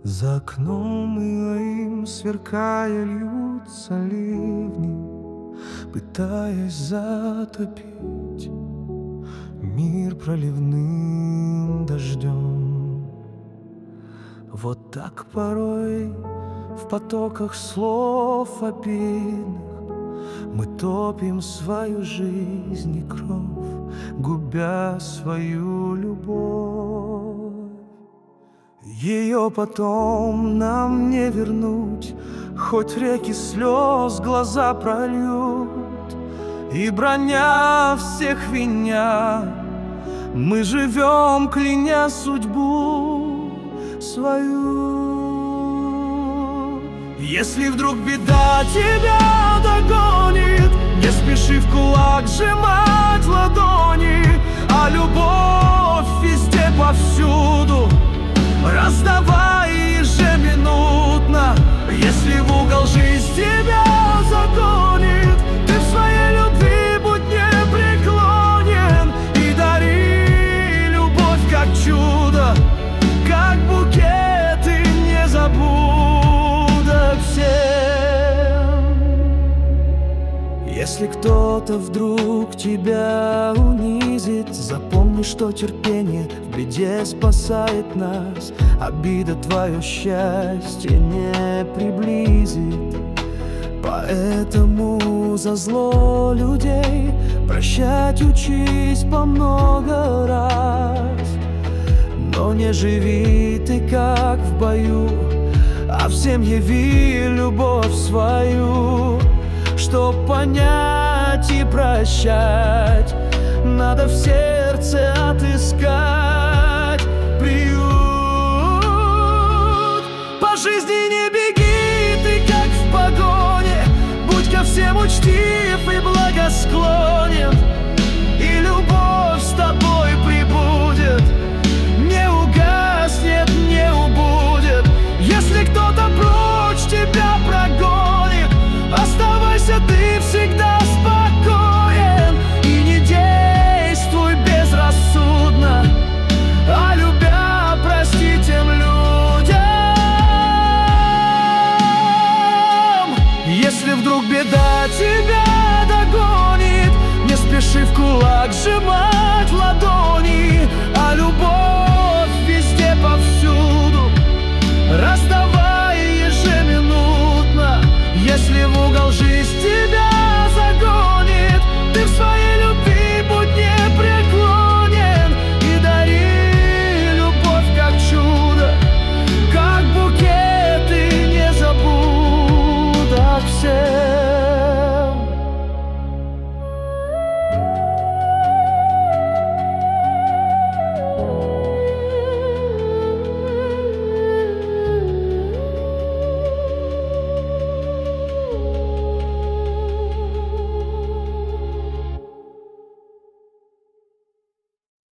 За окном моим, сверкая, льются ливни, пытаясь затопить мир проливным дождем. Вот так порой в потоках слов обидных мы топим свою жизнь и кровь, губя свою любовь. Ее потом нам не вернуть, хоть реки слез глаза прольют, и броня всех виня, мы живем, кляня судьбу свою. Если вдруг беда тебя догонит, не спеши в кулак сжимать ладони, а любовь везде, повсюду раздавай ежеминутно. Если в угол жизнь тебя загонит, ты в своей любви будь непреклонен и дари любовь как чудо, как букеты незабудок всем. Если кто-то вдруг тебя унизит, запомни, что терпение в беде спасает нас. Обида твое счастье не приблизит, поэтому за зло людей прощать учись по много раз. Но не живи ты как в бою, а всем яви любовь свою. Чтоб понять и прощать, надо в сердце отыскать приют. По жизни не беги ты, как в погоне, будь ко всем учтив и благосклонен.